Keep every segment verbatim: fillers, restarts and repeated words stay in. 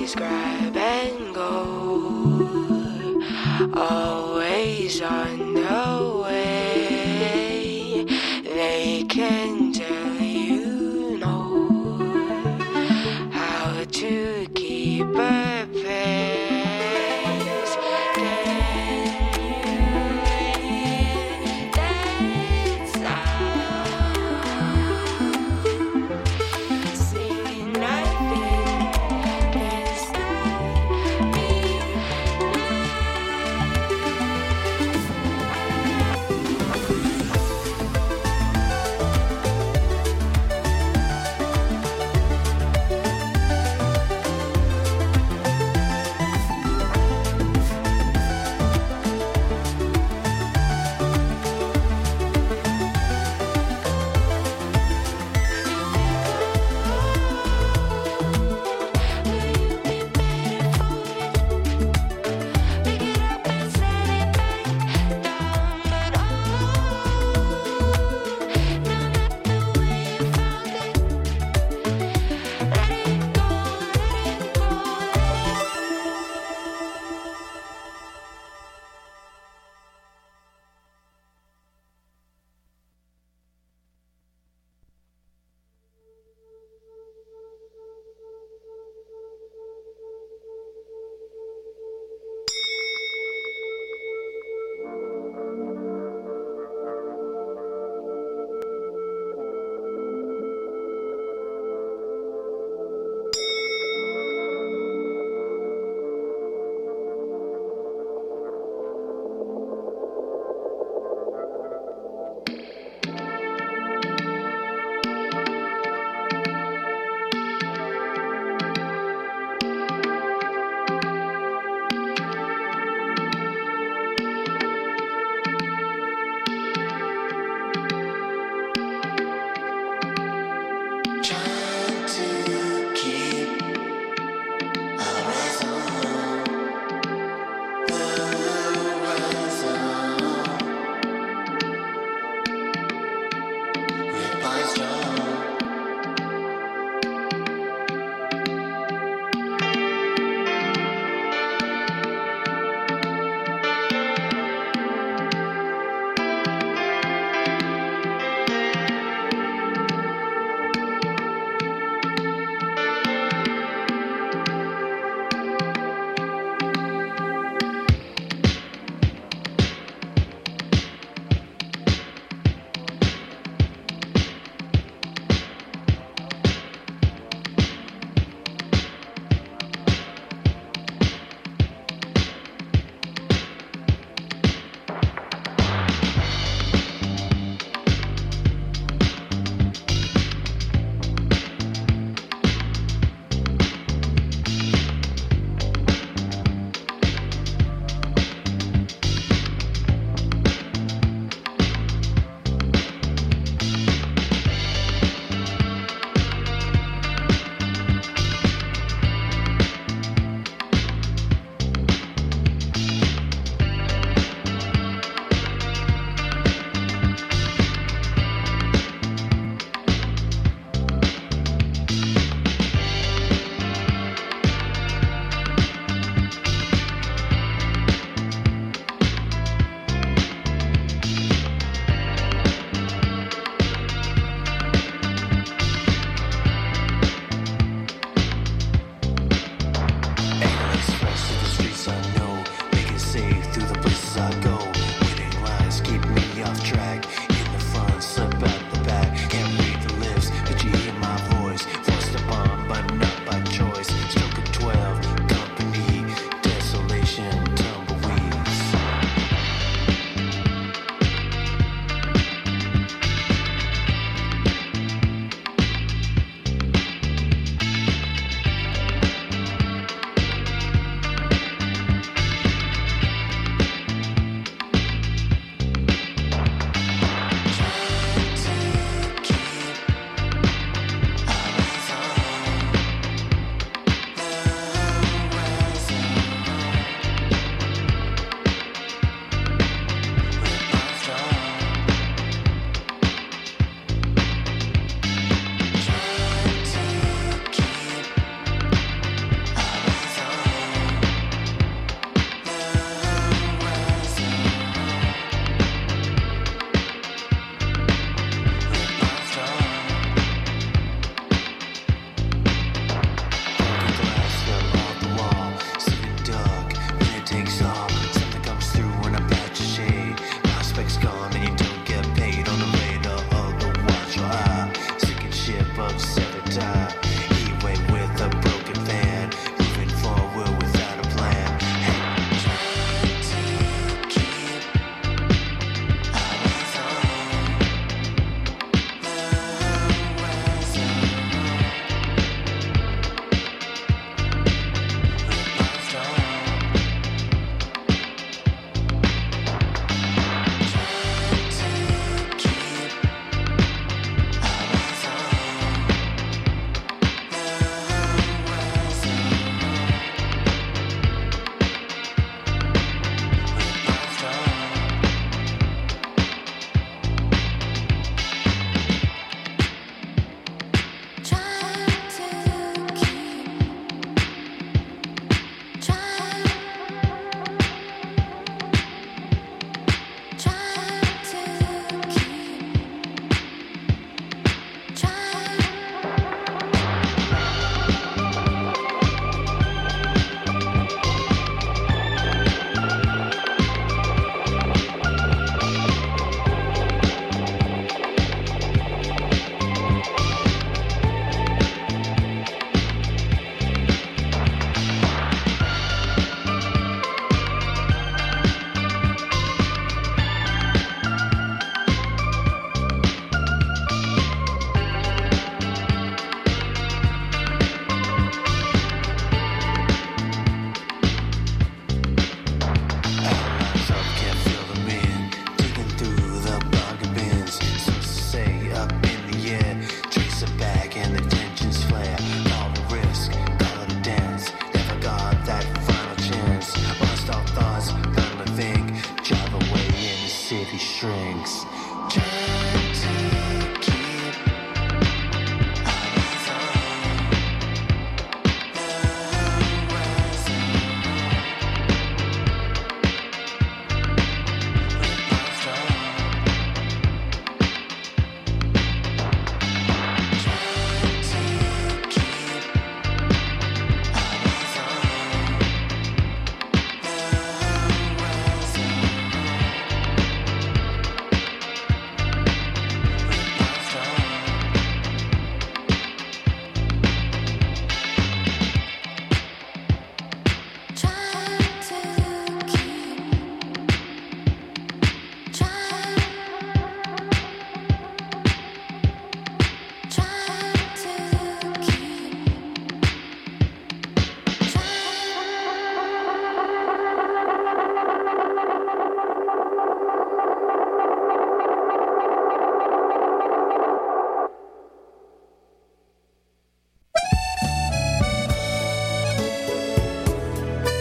always grab and go, always on the way. They can tell you know how to keep a pace.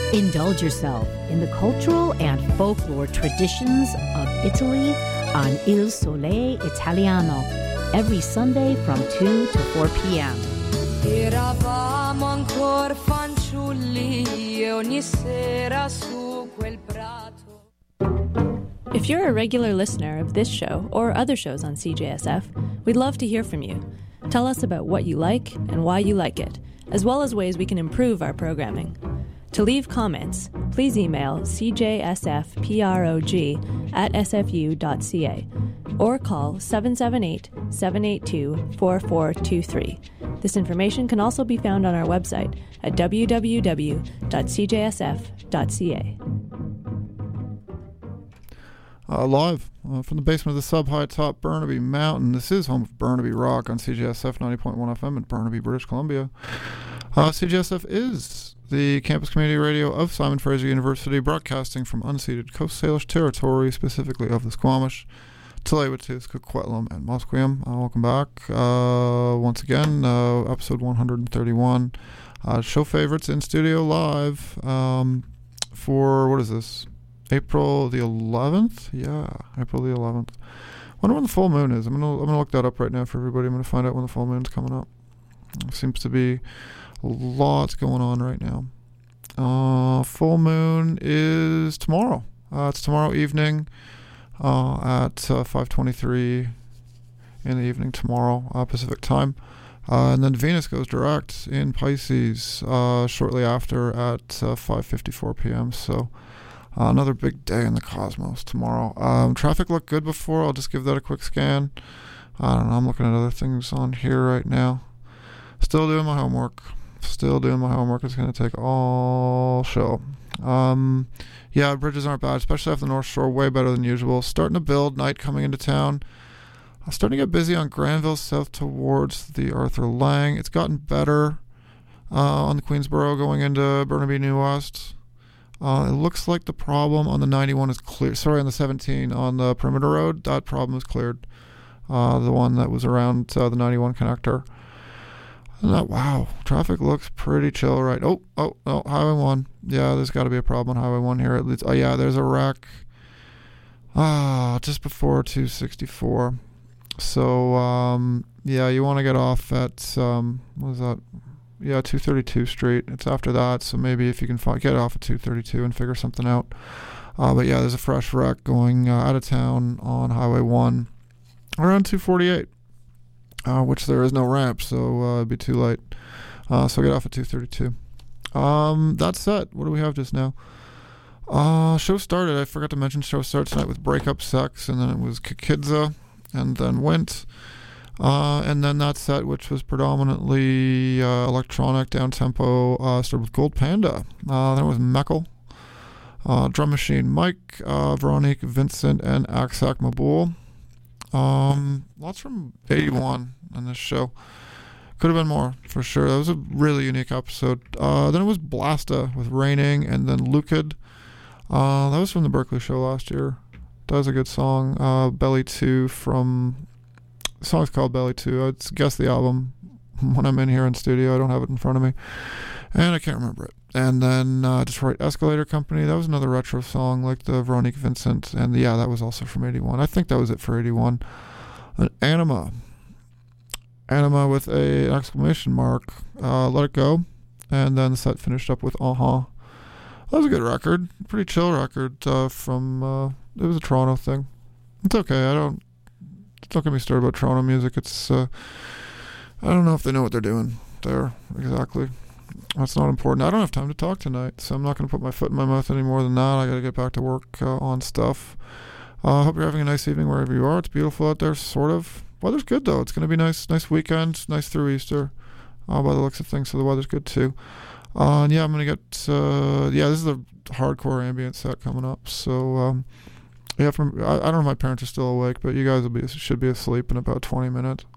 Indulge yourself in the cultural and folklore traditions of Italy on Il Sole Italiano every Sunday from two to four p.m. Eravamo ancora fanciulli e ogni sera su quel prato. If you're a regular listener of this show or other shows on C J S F, we'd love to hear from you. Tell us about what you like and why you like it, as well as ways we can improve our programming. To leave comments, please email c j s f prog at s f u dot c a or call seven seven eight, seven eight two, four four two three. This information can also be found on our website at w w w dot c j s f dot c a. Uh, live uh, from the basement of the sub-high top Burnaby Mountain. This is home of Burnaby Rock on C J S F ninety point one F M in Burnaby, British Columbia. Uh, C J S F is the campus community radio of Simon Fraser University, broadcasting from unceded Coast Salish territory, specifically of the Squamish, Tsleil-Waututh, Coquitlam, and Musqueam. Uh, welcome back uh, once again, uh, episode one hundred thirty-one. Uh, show favorites in studio live um, for, what is this? April the eleventh? Yeah, April the eleventh. Wonder when the full moon is. I'm gonna I'm gonna look that up right now for everybody. I'm gonna find out when the full moon's coming up. There seems to be lots going on right now. Uh, full moon is tomorrow. Uh, it's tomorrow evening uh, at uh, five twenty-three in the evening tomorrow uh, Pacific time. Uh, and then Venus goes direct in Pisces uh, shortly after at uh, five fifty-four p.m. So Uh, another big day in the cosmos tomorrow. Um, traffic looked good before. I'll just give that a quick scan. I don't know. I'm looking at other things on here right now. Still doing my homework. Still doing my homework. It's going to take all show. Um, yeah, bridges aren't bad, especially off the North Shore. Way better than usual. Starting to build. Night coming into town. I'm starting to get busy on Granville south towards the Arthur Lang. It's gotten better uh, on the Queensboro going into Burnaby New West. Uh, it looks like the problem on the ninety-one is clear. Sorry, on the seventeen on the Perimeter Road, that problem is cleared. Uh, the one that was around uh, the ninety-one connector. And that, wow, traffic looks pretty chill, right? Oh, oh, oh, Highway one. Yeah, there's got to be a problem on Highway one here. At least, oh yeah, there's a wreck. Ah, just before two sixty-four. So um, yeah, you want to get off at um, what is that? Yeah, two thirty-two Street. It's after that, so maybe if you can find, get off at two thirty-two and figure something out. Uh, but yeah, there's a fresh wreck going uh, out of town on Highway one around two forty-eight, uh, which there is no ramp, so uh, it'd be too late. Uh, so get off at two thirty-two. Um, that's it. What do we have just now? Uh, show started. I forgot to mention show started tonight with Breakup Sex, and then it was Kikidza, and then Wint. Uh, and then that set, which was predominantly uh, electronic, down-tempo, uh, started with Gold Panda. Uh, then it was Meckel, uh, Drum Machine Mike, uh, Veronique Vincent, and Aksak Mabul. Um, lots from eighty-one on this show. Could have been more, for sure. That was a really unique episode. Uh, then it was Blasta with Raining, and then Lucid. Uh, that was from the Berkeley show last year. That was a good song. Uh, Belly two from... The song's called Belly two. I'd guess the album when I'm in here in studio. I don't have it in front of me. And I can't remember it. And then uh, Detroit Escalator Company. That was another retro song like the Veronique Vincent. And yeah, that was also from eighty-one. I think that was it for eighty-one. An Anima. Anima with a, an exclamation mark. Uh, Let It Go. And then the set finished up with Uh-huh. That was a good record. Pretty chill record uh, from... Uh, it was a Toronto thing. It's okay. I don't... Don't get me started about Toronto music. It's, uh, I don't know if they know what they're doing there, exactly. That's not important. I don't have time to talk tonight, so I'm not going to put my foot in my mouth any more than that. I got to get back to work uh, on stuff. I uh, hope you're having a nice evening wherever you are. It's beautiful out there, sort of. Weather's good, though. It's going to be nice nice weekend, nice through Easter, uh, by the looks of things, so the weather's good, too. Uh, and yeah, I'm going to get, uh, yeah, this is the hardcore ambient set coming up, so, um, yeah, from I, I don't know if my parents are still awake, but you guys will be should be asleep in about twenty minutes.